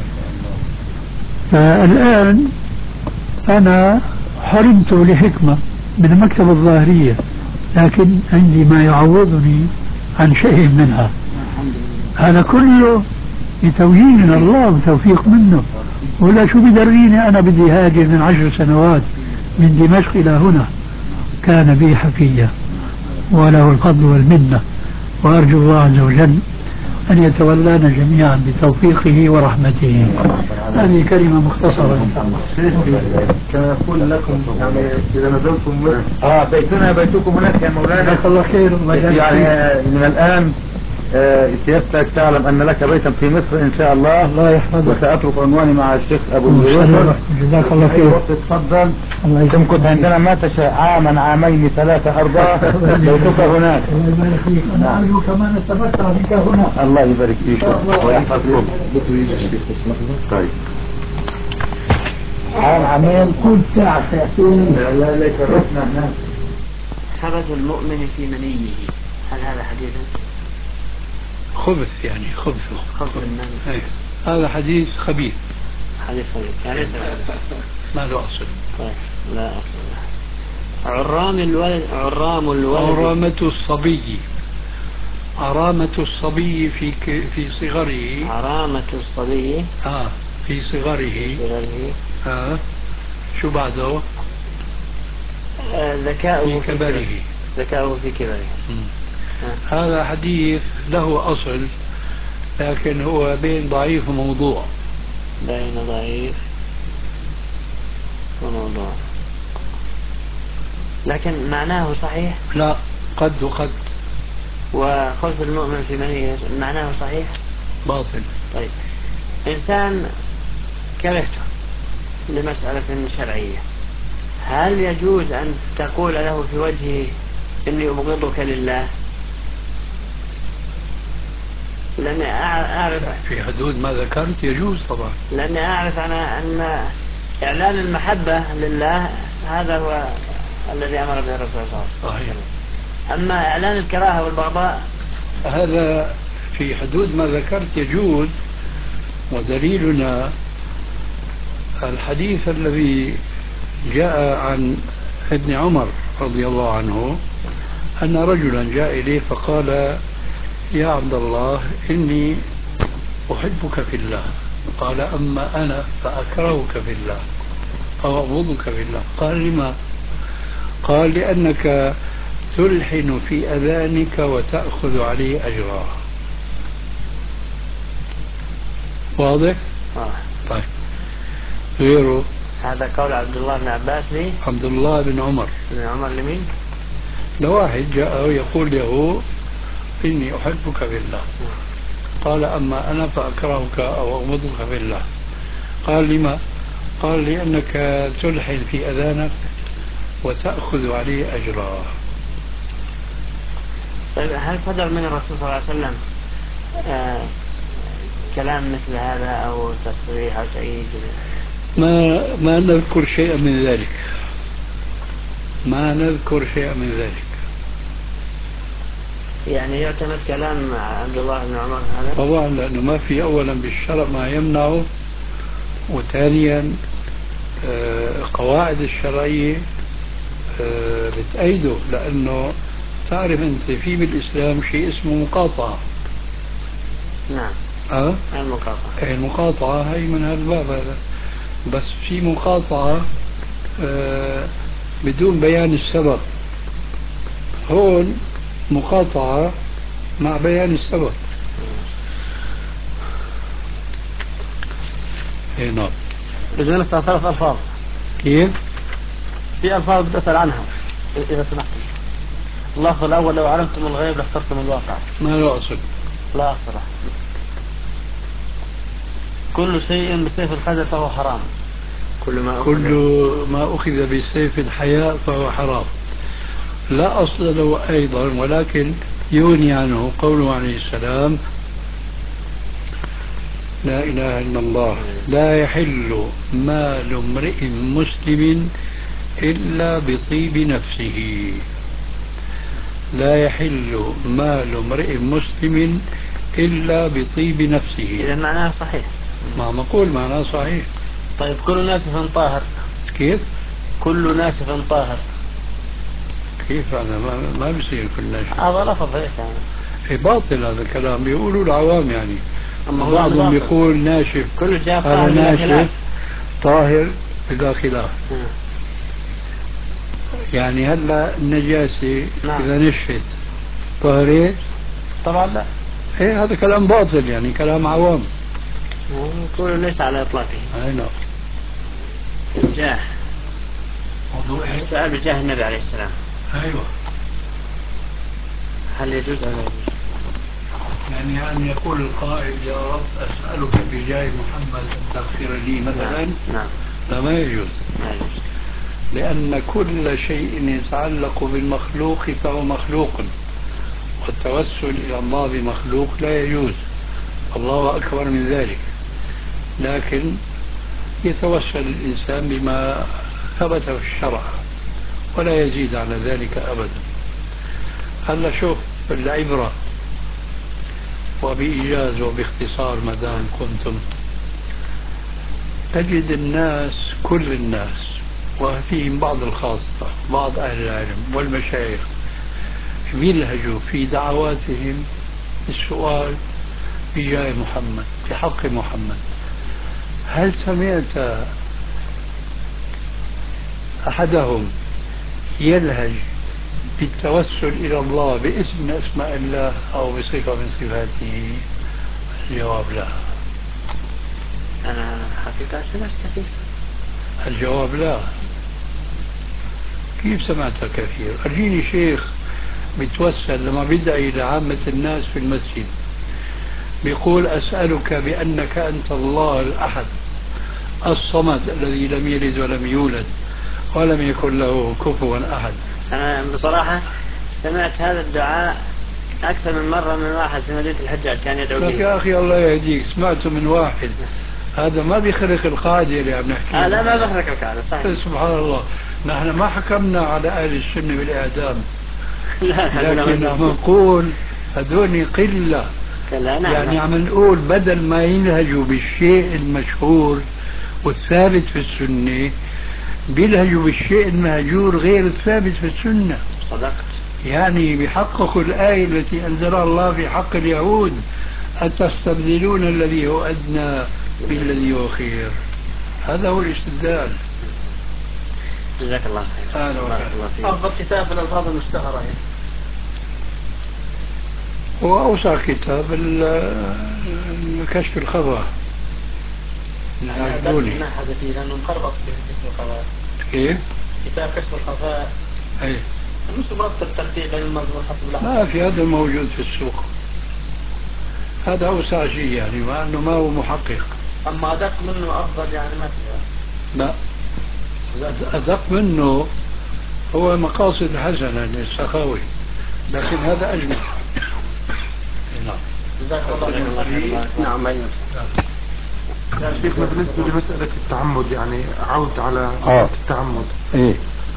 فالآن أنا حرمت لحكمة من المكتبة الظاهرية، لكن عندي ما يعوضني عن شيء منها. هذا كله بتوجيه من الله وتوفيق منه، ولا شو بدريني أنا بدي هاجر من 10 سنوات من دمشق إلى هنا. كان بي حفية وله الفضل والمنة، وأرجو الله عز وجل أن يتولانا جميعا بتوفيقه ورحمته. هذه كلمة مختصرة. كما يقول لكم يعني إذا نزلتم مصر بيتنا بيتكم هناك يا مولانا. جزاك الله خير. يعني من الآن سيادتك تعلم أن لك بيتا في مصر إن شاء الله. الله يحفظك. وسأترك عنواني مع الشيخ أبو الزيوت. جزاك الله خير. تفضل. الله تمكث عندنا ما تشاء، عاما، عامين، 3، 4، بيتك هناك. الله يبارك فيك. أنا أرجو كمان أتمتع بك هنا. الله يبارك فيك ويحفظكم. طيب. عامين كل ساعة ساعتين. لا كرسنا هناك. خبث المؤمن في منيه، هل هذا حديث؟ خبث يعني خبثه. خبث المني. هذا حديث خبيث. حديث خبيث يعني ليس ما له أصل. طيب لا أصل. عرام الولد. عرامة الصبي. عرامة الصبي في صغره. عرامة الصبي. في صغره. شو بعده؟ ذكاؤه في كبره. ذكاؤه في كبره. هذا حديث له أصل، لكن هو بين ضعيف وموضوع. بين ضعيف وموضوع، لكن معناه صحيح. لا، قد وقد. وخلف المؤمن في منيه معناه صحيح باطل. طيب، إنسان كرهته لمسألة شرعية، هل يجوز أن تقول له في وجهه إني أبغضك لله؟ لأني أعرف في حدود ما ذكرت يجوز طبعا، لأني أعرف أنا أن إعلان المحبة لله هذا هو الذي أمر به الرسول صلى الله عليه وسلم. صحيح. أما إعلان الكراهة والبغضاء هذا في حدود ما ذكرت يجوز. ودليلنا الحديث الذي جاء عن ابن عمر رضي الله عنه أن رجلا جاء إليه فقال: يا عبد الله إني أحبك في الله. قال: أما أنا فأكرهك في الله أو أبغضك في الله. قال: لما؟ قال: لأنك تلحن في أذانك وتأخذ عليه أجرا. واضح؟ طيب، غيره. هذا قول عبد الله بن عباس لي. عبد الله بن عمر. بن عمر لمين؟ لواحد جاء يقول له: إني أحبك في الله. قال: أما أنا فأكرهك أو أبغضك في الله. قال: لما؟ قال: لأنك تلحن في أذانك وتأخذ عليه أجرا. طيب، هل صدر من الرسول صلى الله عليه وسلم كلام مثل هذا أو تصريح أو تأييد؟ ما نذكر شيئا من ذلك. ما نذكر شيئا من ذلك. يعني يعتمد كلام عبد الله بن عمر هذا؟ طبعا، لأنه ما في أولا بالشرع ما يمنعه، وثانيا قواعد الشرعية بتأيده، لأنه تعرف أنت في بالإسلام شيء اسمه مقاطعة. نعم. المقاطعة. المقاطعة هي من هالباب هذا، بس في مقاطعة بدون بيان السبب. هون مقاطعة مع بيان السبب. نعم. بدنا نسأل 3 ألفاظ. كيف؟ في ألفاظ بتسأل عنها إذا سمحت. اللفظ الأول لو علمتم الغيب لاخترتم الواقع. ما له أصل. لا أصل له. كل شيء بسيف الخزف فهو حرام. كل ما أخذ بسيف الحياء فهو حرام. لا أصل له أيضا، ولكن يغني عنه قوله عليه السلام: لا إله إلا الله لا يحل مال امرئ مسلم إلا بطيب نفسه. لا يحل مال امرئ مسلم إلا بطيب نفسه. إذا معناه صحيح. ما مقول معناه صحيح. طيب كل ناسف طاهر. كيف؟ كل ناسف طاهر. كيف هذا؟ ما بيصير كل ناشف. هذا لفظ هيك يعني. إيه باطل هذا الكلام، بيقولوا العوام يعني. أما هو بعضهم يقول ناشف، كل جاف هذا طاهر بلا ناشف خلاف. طاهر بلا خلاف. يعني هلا النجاسة نعم. إذا نشفت طاهرة؟ طبعا لا. إيه هذا كلام باطل، يعني كلام عوام. كله ليس على إطلاقه. أي نعم. الجاه. السؤال بجاه النبي عليه السلام. أيوة. هل يجوز أو لا يجوز؟ يعني أن يقول القائل: يا رب أسألك بجاه محمد أن تغفر لي مثلا. نعم. لا، ما يجوز. ما يجوز. لأن كل شيء يتعلق بالمخلوق فهو مخلوق، والتوسل إلى الله بمخلوق لا يجوز. الله أكبر من ذلك. لكن يتوسل الإنسان بما ثبت في الشرع ولا يزيد على ذلك أبدا. هلا شوف العبرة وبإيجاز وباختصار ما دام كنتم تجد الناس، كل الناس وفيهم بعض الخاصة، بعض أهل العلم والمشايخ يلهجوا في دعواتهم السؤال بجاه محمد، في حق محمد. هل سمعت أحدهم يلهج بالتوسل إلى الله باسم من أسماء الله أو بصفة من صفاته؟ الجواب لا. أنا حقيقة سمعت كثير. الجواب لا. كيف سمعت كثير؟ أرجيني شيخ بيتوسل لما بدعي لعامة الناس في المسجد بيقول: أسألك بأنك أنت الله الأحد الصمد الذي لم يلد ولم يولد ولم يكن له كفوا أحد. أنا بصراحة سمعت هذا الدعاء أكثر من مرة من واحد في مدينة الحجاج كان يدعو به. لك يا أخي الله يهديك، سمعته من واحد، هذا ما بيخرق القاعدة اللي عم نحكي. لا ما بخرق القاعدة صحيح. سبحان الله، نحن ما حكمنا على أهل السنة بالإعدام، لا لكن عم نقول هذول قلة. يعني عم نقول بدل ما ينهجوا بالشيء المشهور والثابت في السنة بيلهجوا بالشيء المهجور غير الثابت في السنة. صدقت. يعني بيحققوا الآية التي أنزلها الله في حق اليهود: أتستبدلون الذي هو أدنى بالذي هو خير. هذا هو الاستدلال. جزاك الله خير. أفضل كتاب في الألفاظ المشتهرة هو أوسع كتاب كشف الخفا. عجبوني ما حدثي لأنه مخربط باسم الخفاء. كيف؟ كتاب كشف الخفاء. أي مش مرتب ترتيب بين المضمون حسب الأحد. ما في هذا موجود في السوق. هذا أوسع شيء يعني، مع أنه ما هو محقق. أما أدق منه أفضل يعني ما فيها. لا، أدق منه هو مقاصد الحسنة للسخاوي، لكن هذا أجمل. نعم. جزاك الله خير. نعم أيوه. يا شيخنا بالنسبة لمسألة التعمد، يعني عود على التعمد. إيه؟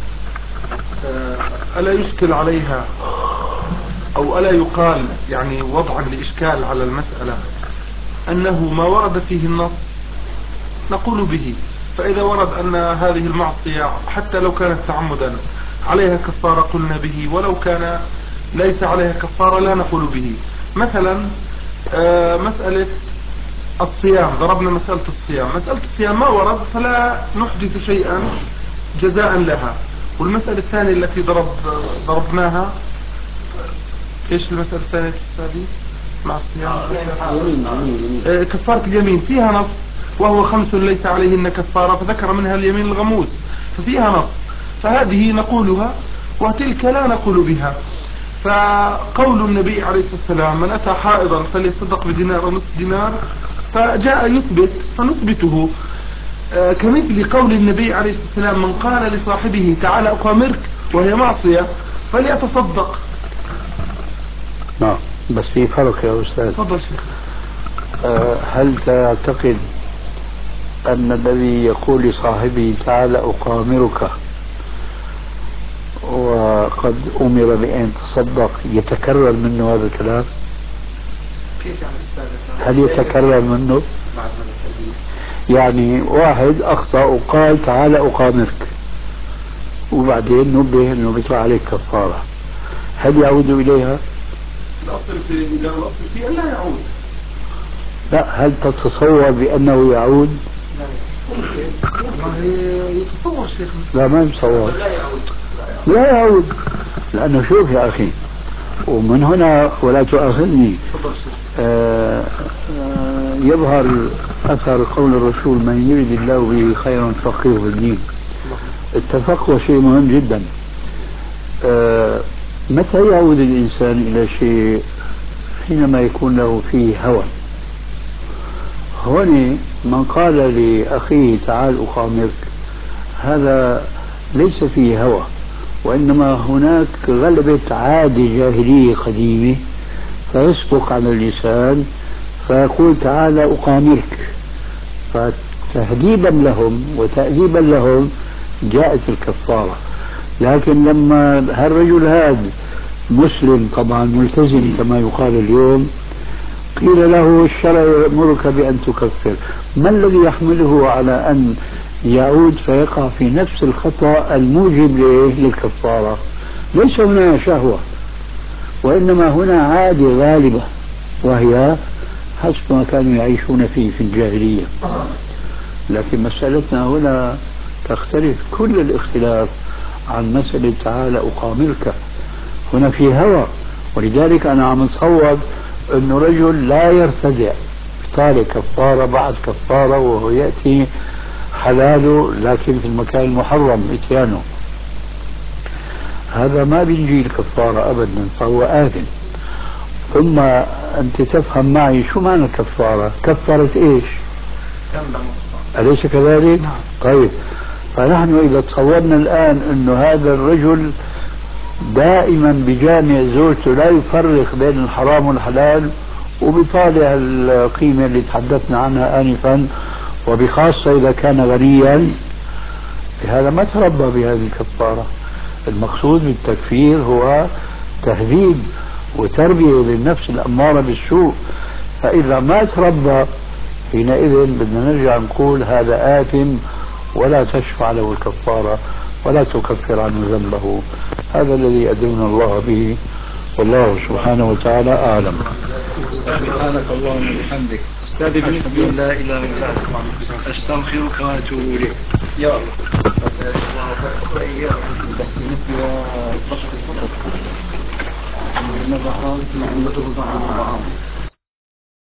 ألا يشكل عليها أو ألا يقال يعني وضعا لإشكال على المسألة أنه ما ورد فيه النص نقول به، فإذا ورد أن هذه المعصية حتى لو كانت تعمدا عليها كفارة قلنا به، ولو كان ليس عليها كفارة لا نقول به. مثلا مسألة الصيام، ضربنا مسألة الصيام ما ورد فلا نحدث شيئا جزاء لها. والمسألة الثانية التي ضربناها، ايش المسألة الثانية هذه مع الصيام؟ كفارة اليمين فيها نص: وهو 5 ليس عليهن كفارة، فذكر منها اليمين الغموس، ففيها نص، فهذه نقولها وتلك لا نقول بها. فقول النبي عليه الصلاة والسلام من أتى حائضا فليتصدق بدينار أو نصف دينار، فجاء يثبت فنثبته. كمثل قول النبي عليه الصلاة والسلام من قال لصاحبه تعال أقامرك وهي معصية فليتصدق. نعم، بس في فرق يا أستاذ. تفضل شيخ. هل تعتقد أن الذي يقول لصاحبه تعال أقامرك وقد أمر بأن تصدق يتكرر منه هذا الكلام؟ هل يتكرر منه؟ يعني واحد أخطأ وقال تعال أقامرك وبعدين نبه أنه بيطلع عليك كفارة، هل يعود إليها؟ الأصل في أن لا يعود. لا، هل تتصور بأنه يعود؟ يتصور شيخ. لا، ما يتصور. لا يعود. لأنه شوف يا أخي، ومن هنا ولا تؤاخذني، يظهر أثر قول الرسول من يريد الله به خيرا فقهه في الدين. التفقه شيء مهم جدا. متى يعود الإنسان إلى شيء؟ حينما يكون له فيه هوى. هون من قال لأخيه تعال أقامرك هذا ليس فيه هوى، وإنما هناك غلبة عادة جاهلية قديمة فيسبق على اللسان فيقول تعال أقامرك، فتهذيبا لهم وتأديبا لهم جاءت الكفارة. لكن لما هالرجل هذا مسلم طبعا ملتزم كما يقال اليوم، قيل له الشرع يأمرك بأن تكفر، ما الذي يحمله على أن يعود فيقع في نفس الخطأ الموجب للكفارة؟ ليس هنا شهوة، وإنما هنا عادة غالبة وهي حسب ما كانوا يعيشون فيه في الجاهلية. لكن مسألتنا هنا تختلف كل الاختلاف عن مسألة تعالى أقامرك. هنا في هوى، ولذلك أنا عم أتصور أنه رجل لا يرتدع طالع كفارة بعد كفارة وهو يأتي حلاله لكن في المكان المحرم إتيانه، هذا ما بيجي الكفارة أبدا، فهو آثم. ثم أنت تفهم معي شو معنى كفارة؟ كفرت إيش؟ أليس كذلك؟ طيب، فنحن إذا تصورنا الآن أنه هذا الرجل دائما بجامع زوجته لا يفرق بين الحرام والحلال وبطالع القيمة اللي تحدثنا عنها آنفا، وبخاصة إذا كان غنيا، هذا ما تربى بهذه الكفارة. المقصود بالتكفير هو تهذيب وتربية للنفس الأمارة بالسوء، فإذا ما تربى حينئذ بدنا نرجع نقول هذا آثم ولا تشفع له الكفارة ولا تكفر عنه ذنبه. هذا الذي أدرنا الله به، والله سبحانه وتعالى أعلم. سبحانك اللهم وبحمدك أستاذي بالنسبة لا إله إلا أنت أستغفرك وأتوب إليك. يا الله.